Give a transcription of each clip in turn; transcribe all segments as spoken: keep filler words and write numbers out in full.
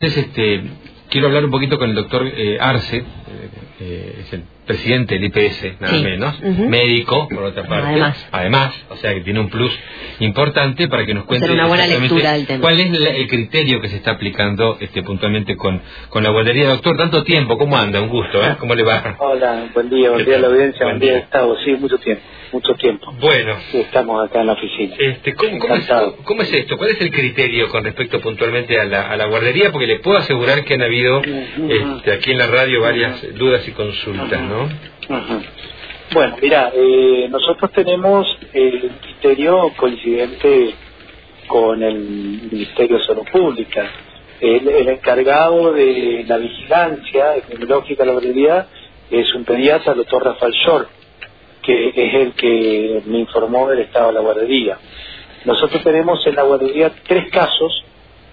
Entonces, este, quiero hablar un poquito con el doctor eh, Arce, eh, eh, es el presidente del I P S, nada sí. menos, uh-huh. médico, por otra parte, además. además, o sea que tiene un plus importante para que nos cuente una buena lectura del tema. Cuál es la, el criterio que se está aplicando este, puntualmente con, con la guardería. Doctor, tanto tiempo, ¿cómo anda? Un gusto, ¿eh? ¿Cómo le va? Hola, buen día, buen día a la audiencia, buen día Gustavo, sí, mucho tiempo, mucho tiempo. Bueno. Sí, estamos acá en la oficina. Este, ¿cómo, cómo, es, ¿Cómo es esto? ¿Cuál es el criterio con respecto puntualmente a la, a la guardería? Porque le puedo asegurar que han habido uh-huh. este, aquí en la radio varias uh-huh. dudas y consultas, uh-huh. ¿no? Uh-huh. Bueno, mira, eh, nosotros tenemos el criterio coincidente con el Ministerio de Salud Pública. El, el encargado de la vigilancia epidemiológica de la guardería es un pediatra, el doctor Rafael Short, que es el que me informó del estado de la guardería. Nosotros tenemos en la guardería tres casos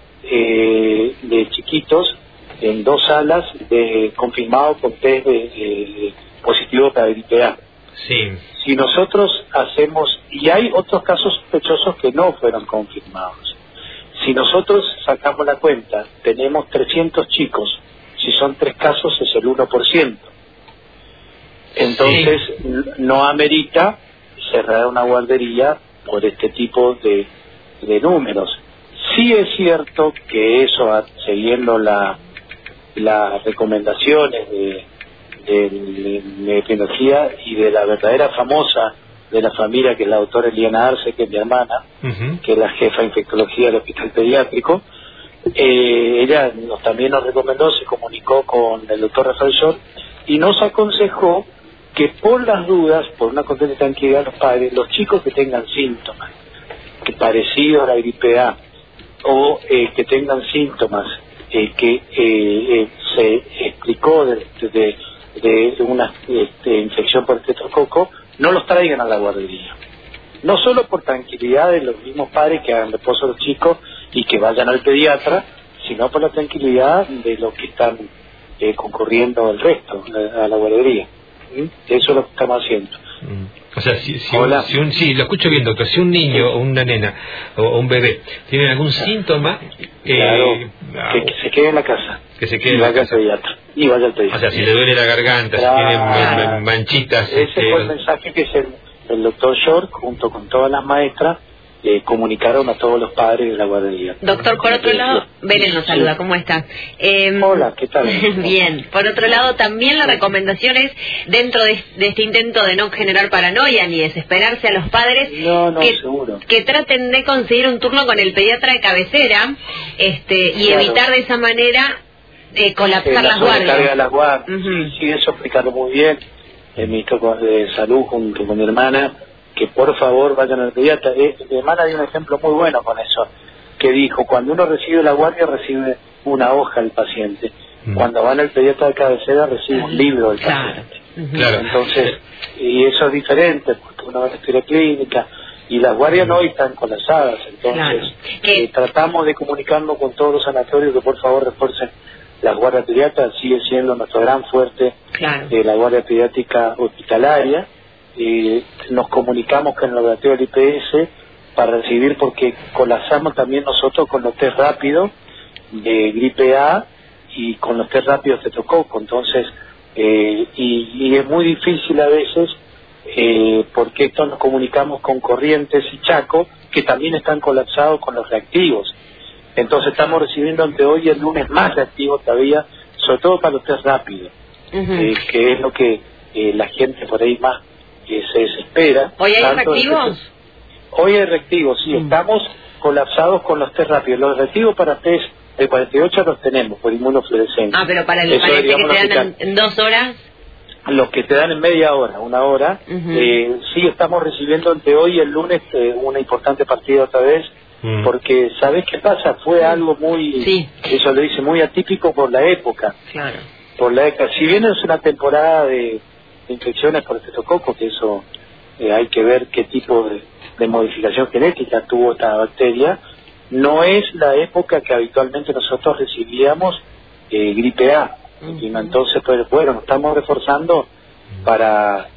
eh, de chiquitos en dos salas de, confirmados con test de, de, positivo para gripe A. Sí. Si nosotros hacemos, y hay otros casos sospechosos que no fueron confirmados, si nosotros sacamos la cuenta, tenemos trescientos chicos, si son tres casos es el uno por ciento. Entonces sí. no amerita cerrar una guardería por este tipo de, de números. Sí es cierto que eso, siguiendo la, las recomendaciones de de, de, de epidemiología y de la verdadera famosa de la familia, que es la doctora Eliana Arce, que es mi hermana, uh-huh. que es la jefa de infectología del hospital pediátrico, eh, ella nos, también nos recomendó, se comunicó con el doctor Rafael Short y nos aconsejó que por las dudas, por una cuestión de tranquilidad a los padres, los chicos que tengan síntomas que parecidos a la gripe A o eh, que tengan síntomas eh, que eh, eh, se explicó de, de de una este, infección por tetrococo, no los traigan a la guardería. No solo por tranquilidad de los mismos padres que hagan reposo a los chicos y que vayan al pediatra, sino por la tranquilidad de los que están eh, concurriendo el resto a la guardería. ¿Mm? Eso es lo que estamos haciendo. Mm. O sea, si, si, un, si un, sí, lo escucho bien, doctor, si un niño o una nena o un bebé tiene algún síntoma, claro, eh, que, que se quede en la casa. Que se quede y en la vaya casa. Al pediatra. Y vaya al pediatra. O sea, si le duele la garganta, claro. si tiene manchitas. Ese este... fue el mensaje que el, el doctor Short, junto con todas las maestras, eh, comunicaron a todos los padres de la guardería. Doctor, por otro lado, Belén nos saluda, ¿cómo está? Eh, Hola, ¿qué tal? Bien, por otro lado, también la recomendación es, dentro de, de este intento de no generar paranoia ni desesperarse a los padres, no, no, que, seguro. que traten de conseguir un turno con el pediatra de cabecera este y claro. evitar de esa manera eh, colapsar eh, la las guardias. De las guardias. Uh-huh. Sí, sí, eso explicarlo muy bien. El ministro de Salud junto con mi hermana, que por favor vayan al pediatra. Eh, mi hermana dio un ejemplo muy bueno con eso, que dijo, cuando uno recibe la guardia recibe una hoja del paciente, uh-huh. cuando van al pediatra de cabecera recibe un libro del claro. paciente. Uh-huh. Claro. Entonces, y eso es diferente, porque uno va a la historia clínica, y las guardias uh-huh. no están colapsadas, entonces claro. eh, tratamos de comunicarnos con todos los sanatorios que por favor refuercen las guardias pediátricas. Sigue siendo nuestro gran fuerte claro. de la guardia pediátrica hospitalaria. Eh, nos comunicamos con el laboratorio del I P S para recibir, porque colapsamos también nosotros con los test rápidos de gripe A y con los test rápidos de tetrococo. Entonces, eh, y, y es muy difícil a veces, eh, porque esto nos comunicamos con Corrientes y Chaco, que también están colapsados con los reactivos. Entonces estamos recibiendo ante hoy el lunes más reactivos todavía, sobre todo para los test rápidos, uh-huh. eh, que es lo que eh, la gente por ahí más eh, se desespera. ¿Hoy hay reactivos? Este, hoy hay reactivos, sí, uh-huh. estamos colapsados con los test rápidos. Los reactivos para test de cuarenta y ocho los tenemos por inmunofluorescencia. Ah, pero para el para este que te dan en, en dos horas... Los que te dan en media hora, una hora, uh-huh. eh, sí estamos recibiendo ante hoy el lunes eh, una importante partida otra vez, mm. porque ¿sabés qué pasa? Fue algo muy, sí. eso lo dice, muy atípico por la época. Claro. Por la época. Si bien es una temporada de, de infecciones por tetrococo, que eso eh, hay que ver qué tipo de, de modificación genética tuvo esta bacteria, no es la época que habitualmente nosotros recibíamos eh, gripe A. Uh-huh. Y entonces, pues bueno, nos estamos reforzando para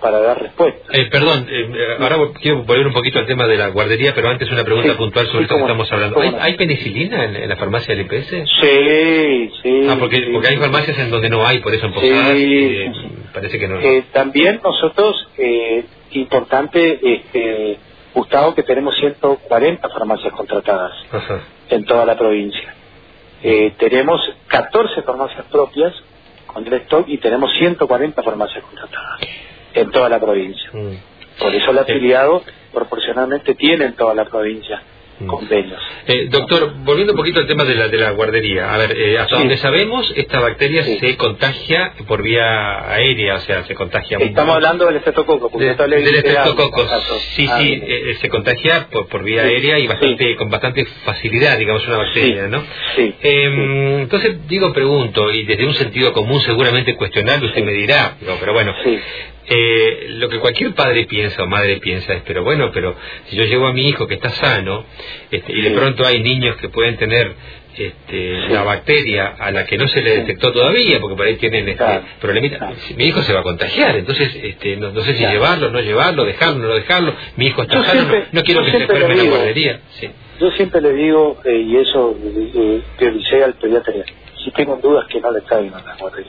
para dar respuesta. Eh, perdón, eh, ahora quiero volver un poquito al tema de la guardería, pero antes una pregunta sí, puntual sobre sí, esto que estamos hablando. ¿Hay, ¿Hay penicilina en, en la farmacia del I P S? Sí, sí. Ah, porque, sí, porque hay farmacias en donde no hay, por eso en Posadas sí, eh, sí. parece que no. Eh, también nosotros, eh, importante, este, Gustavo, que tenemos ciento cuarenta farmacias contratadas. Ajá. En toda la provincia. Eh, tenemos catorce farmacias propias con el stock y tenemos ciento cuarenta farmacias contratadas en toda la provincia. Mm. Por eso el afiliado proporcionalmente tiene en toda la provincia mm. convenios. Eh, doctor, volviendo un poquito al tema de la de la guardería. A ver, eh, hasta sí. donde sabemos, esta bacteria sí. se contagia por vía aérea, o sea, se contagia... Estamos muy... hablando del estreptococo. De, del estreptococo. Sí, ah, sí, eh, se contagia por, por vía sí. aérea y bastante sí. con bastante facilidad, digamos, una bacteria, sí. ¿no? Sí. Eh, sí. Entonces, digo, pregunto, y desde un sentido común seguramente cuestionable, usted sí. me dirá, digo, pero bueno... Sí. Eh, lo que cualquier padre piensa o madre piensa es, pero bueno, pero si yo llevo a mi hijo que está sano este, y de sí. pronto hay niños que pueden tener este, sí. la bacteria a la que no se le detectó sí. todavía, porque por ahí tienen este, claro. problemitas, claro. mi hijo se va a contagiar, entonces este, no, no sé si claro. llevarlo, no llevarlo, dejarlo, no dejarlo, mi hijo está yo sano, siempre, no, no quiero que se enferme en la guardería. Sí. Yo siempre le digo, eh, y eso eh, prioricé al pediatra, si tengo dudas que no le traigan a la guardería.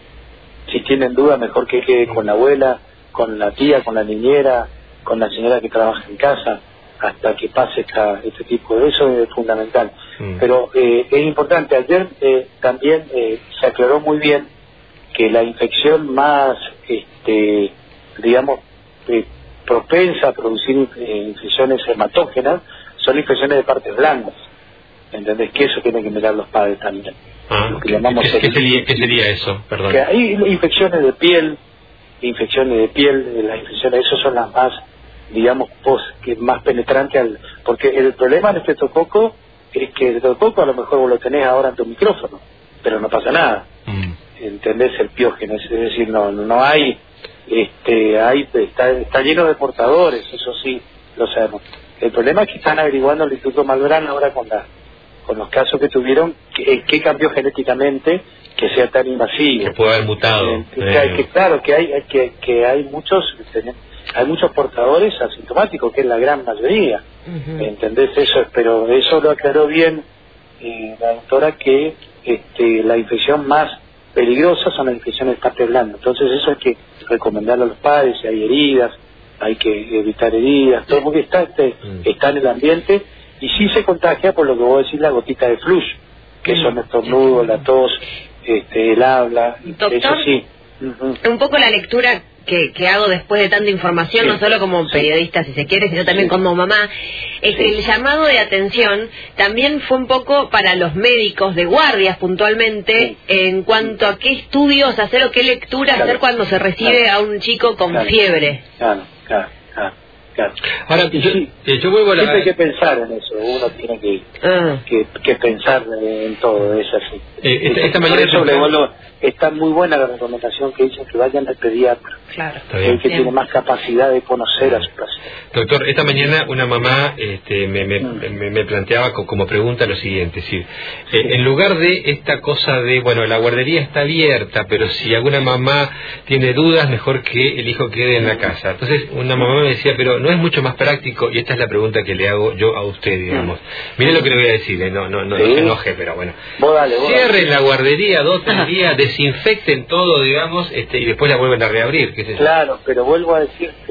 Si tienen duda, mejor que quede con la abuela, con la tía, con la niñera, con la señora que trabaja en casa, hasta que pase esta, este tipo de eso es fundamental. Mm. Pero eh, es importante, ayer eh, también eh, se aclaró muy bien que la infección más, este, digamos, eh, propensa a producir eh, infecciones hematógenas son infecciones de partes blandas. ¿Entendés? Que eso tienen que mirar los padres también. Ah, lo que llamamos ¿qué, ¿qué, sería, ¿Qué sería eso? Perdón. Que hay infecciones de piel, infecciones de piel, las infecciones, esas son las más, digamos, post, que más penetrantes, al, porque el problema del estreptococo es que el estreptococo a lo mejor vos lo tenés ahora en tu micrófono, pero no pasa nada. Mm. ¿Entendés? El piógeno, es decir, no no hay, este, hay está, está lleno de portadores, eso sí, lo sabemos. El problema es que están averiguando el Instituto Malbrán ahora con la con los casos que tuvieron, que, que cambió genéticamente que sea tan invasivo. Que puede haber mutado. Eh, eh. Que, claro, que hay que, que hay muchos hay muchos portadores asintomáticos, que es la gran mayoría. Uh-huh. ¿Entendés eso? Pero eso lo aclaró bien eh, la doctora, que este, la infección más peligrosa son las infecciones de parte blanda. Entonces eso hay que recomendarlo a los padres, si hay heridas, hay que evitar heridas, todo porque está, este, uh-huh. está en el ambiente. Y sí se contagia por lo que vos decís, la gotita de flush, que son el estornudo, la tos, este, el habla, Doctor, eso sí. Uh-huh. Un poco la lectura que, que hago después de tanta información, sí. no solo como periodista, si se quiere, sino también sí. como mamá, es sí. que el llamado de atención también fue un poco para los médicos de guardias puntualmente, sí. en cuanto a qué estudios hacer o qué lectura claro. hacer cuando se recibe claro. a un chico con claro. fiebre. Claro, claro, claro. Claro. Ahora, yo, sí, yo vuelvo a la... Siempre hay que pensar en eso, uno tiene que, ah. que, que pensar en todo, es así. Eh, esta, esta mañana eso le vuelvo, está muy buena la recomendación que dicen que vayan al pediatra. Claro. El que Bien. tiene más capacidad de conocer a su paciente. Doctor, esta mañana una mamá este, me, me, mm. me, me planteaba como pregunta lo siguiente, sí, sí. Eh, en lugar de esta cosa de, bueno, la guardería está abierta, pero si alguna mamá tiene dudas, mejor que el hijo quede en la casa. Entonces una mamá me decía, pero no es mucho más práctico, y esta es la pregunta que le hago yo a usted, digamos. Mm. Mire lo que le voy a decir, eh, no, no, no, ¿Sí? no se enoje, pero bueno. Vos dale, vos Cierren dale. la guardería dos, tres días, desinfecten todo, digamos, este, y después la vuelven a reabrir. ¿Qué es eso? Claro, pero vuelvo a decirte,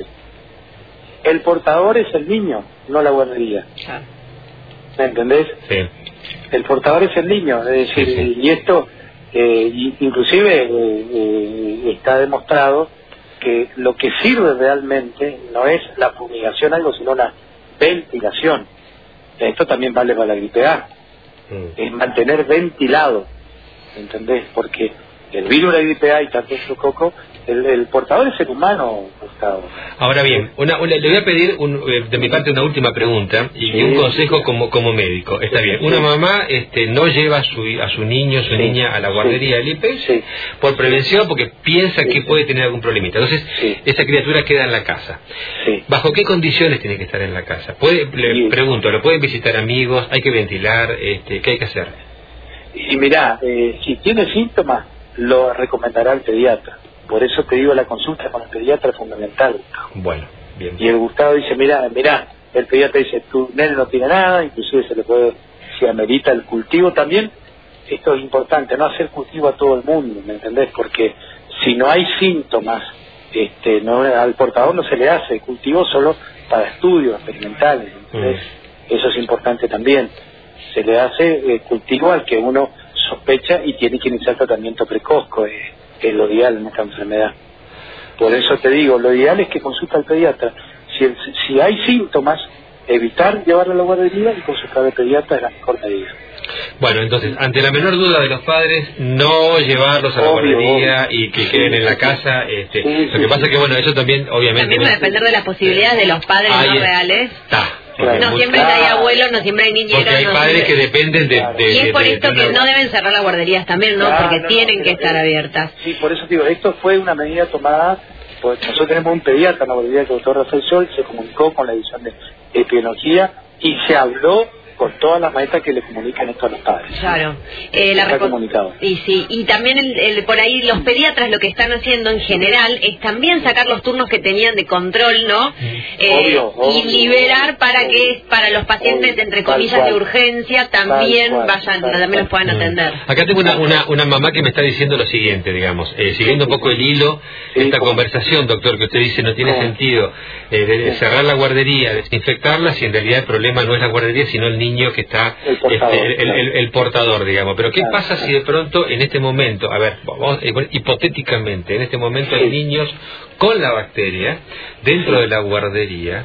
el portador es el niño, no la guardería. Claro. ¿Me entendés? Sí. El portador es el niño, es decir, sí, sí. y esto, eh, inclusive eh, eh, está demostrado que lo que sirve realmente no es la fumigación algo, sino la ventilación. Esto también vale para la gripe A. Mm. Es mantener ventilado, ¿entendés? Porque el virus de la gripe A y tanto el coco, el, el portador es el humano, Gustavo. Ahora bien, una, una, le voy a pedir un, de mi parte una última pregunta y, sí, un consejo sí. como como médico. Está bien, una sí. mamá este, no lleva a su, a su niño, su sí. niña a la guardería sí. del I P S sí. por prevención, porque piensa sí. que puede tener algún problemita. Entonces, sí. esa criatura queda en la casa. Sí. ¿Bajo qué condiciones tiene que estar en la casa? ¿Puede, le sí. pregunto, ¿lo pueden visitar amigos? ¿Hay que ventilar? Este, ¿qué hay que hacer? Y mirá, eh, si tiene síntomas, lo recomendará el pediatra. Por eso te digo, la consulta con el pediatra es fundamental. Bueno, bien. Y el Gustavo dice, mira, mira, el pediatra dice, tu nene no tiene nada, inclusive se le puede, si amerita el cultivo también. Esto es importante, no hacer cultivo a todo el mundo, ¿me entendés? Porque si no hay síntomas, este, no, al portador no se le hace cultivo solo para estudios experimentales, ¿entendés? Mm. Eso es importante también. Se le hace eh, cultivo al que uno sospecha y tiene que iniciar tratamiento precoz, que es lo ideal en esta enfermedad. Por eso te digo, lo ideal es que consulte al pediatra. Si, el, si hay síntomas, evitar llevarlo a la guardería y consultar al pediatra es la mejor medida. Bueno, entonces, ante la menor duda de los padres, no llevarlos a la obvio, guardería obvio. Y que queden en la casa. Este, sí, lo que sí, pasa es que, bueno, eso también, obviamente... También va a depender de las posibilidades de los padres no es, reales. Está. Claro, no siempre hay abuelos, no siempre hay niñeras. Porque hay no padres siempre... que dependen de, claro. de... Y es por de, esto de, que de una... no deben cerrar las guarderías también, ¿no? Claro, Porque no, tienen no, que estar abiertas. Sí, por eso digo, esto fue una medida tomada, pues nosotros tenemos un pediatra en la guardería, el doctor Rafael Sol, se comunicó con la división de epidemiología y se habló con todas las maestras que le comunican esto a los padres. Claro. Eh, la Está comunicado. Y sí, y también el, el, por ahí los pediatras lo que están haciendo en general es también sacar los turnos que tenían de control, ¿no? Eh, obvio, obvio, y liberar obvio, para obvio, que para los pacientes, obvio, entre comillas, de urgencia también cual, vayan, tal también cual. los puedan atender. Acá tengo una, una, una mamá que me está diciendo lo siguiente, digamos, eh, siguiendo un poco el hilo de esta conversación, doctor, que usted dice no tiene sentido eh, de, de cerrar la guardería, desinfectarla, si en realidad el problema no es la guardería, sino el niño que está... El portador, este, el, el, el, el portador, digamos. Pero ¿qué claro, pasa claro. si de pronto en este momento, a ver, vamos, hipotéticamente, en este momento hay niños con la bacteria dentro de la guardería,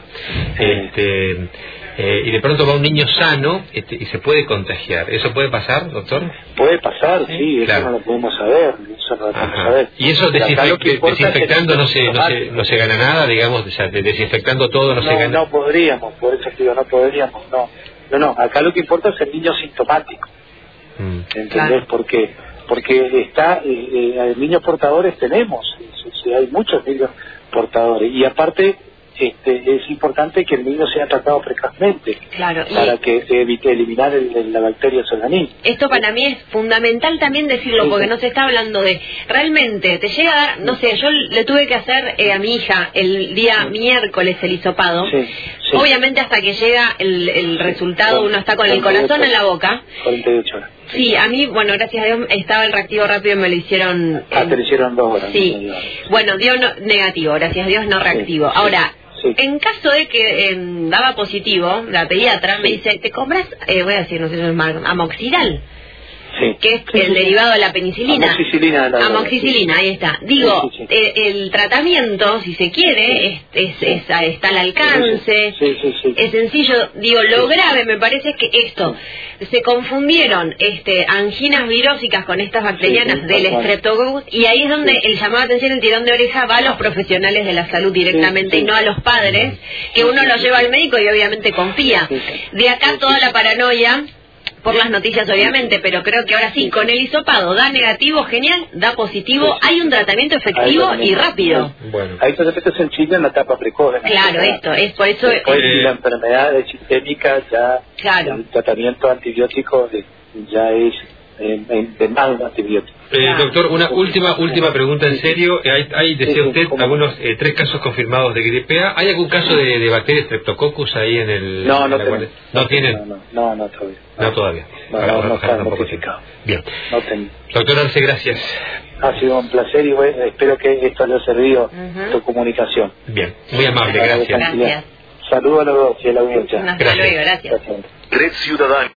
este, eh, y de pronto va un niño sano este, y se puede contagiar? ¿Eso puede pasar, doctor? Puede pasar, sí, sí, claro. Eso no lo podemos saber, eso no lo podemos Ajá. saber. Y eso desinfect, desinfectando no se, no, se, no se gana nada, digamos, o sea, desinfectando todo no, no se gana. No podríamos, por eso digo, no podríamos, no. No, no, acá lo que importa es el niño sintomático, mm. ¿entendés? Claro. Porque porque está, eh, eh, niños portadores tenemos, sí, sí, hay muchos niños portadores, y aparte este, es importante que el niño sea tratado precozmente, claro, para que evite eliminar el, el, la bacteria de su organismo. Esto para mí es fundamental también decirlo, porque no se está hablando de, realmente, te llega a dar, no sé, yo le tuve que hacer eh, a mi hija el día miércoles el hisopado, sí, sí. Obviamente hasta que llega el, el resultado uno está con el corazón en la boca. cuarenta y ocho horas. Sí, a mí, bueno, gracias a Dios estaba el reactivo rápido y me lo hicieron... Ah, te lo hicieron dos horas. Sí, bueno, dio no, negativo, gracias a Dios no reactivo. Sí, ahora... Sí. En caso de que eh, daba positivo, la pediatra sí. me dice, ¿te compras, eh, voy a decir, no sé si es mal, amoxidal? Sí. Que es sí, el sí, derivado de la penicilina. Amoxicilina. La Amoxicilina, sí. Ahí está. Digo, sí, sí, sí. Eh, el tratamiento, si se quiere, sí. es, es, es, está al alcance, sí, sí, sí. es sencillo. Digo, lo sí. grave me parece es que esto, sí. se confundieron este, anginas virósicas con estas bacterianas sí, sí, del Streptococcus, y ahí es donde sí. el llamado de atención, el tirón de oreja va a los profesionales de la salud directamente sí, sí. y no a los padres, que uno lo lleva al médico y obviamente confía. Sí, sí. De acá toda la paranoia... por las noticias obviamente, pero creo que ahora sí, con el hisopado da negativo, genial, da positivo, hay un tratamiento efectivo y rápido. Bueno, hay tratamientos en Chile en la etapa precoz. Claro, esto, es por eso... Después eh, la enfermedad es sistémica, ya claro. el tratamiento antibiótico ya es eh, de mal antibiótico. Eh, claro. Doctor, una última última pregunta en serio. Hay, hay decía usted, algunos eh, tres casos confirmados de gripe A. ¿Hay algún caso de, de bacteria Streptococcus ahí en el...? No, no, en tenemos, ¿No tienen? No, no, no, todavía. No, no todavía. No, Para, no, no está tampoco notificado. Bien. No tengo. Doctor Arce, gracias. Ha sido un placer y bueno, espero que esto le haya servido uh-huh. tu comunicación. Bien, muy amable, gracias. Gracias. Saludos a los dos y a la audiencia. Hasta luego, gracias. Red Ciudadana.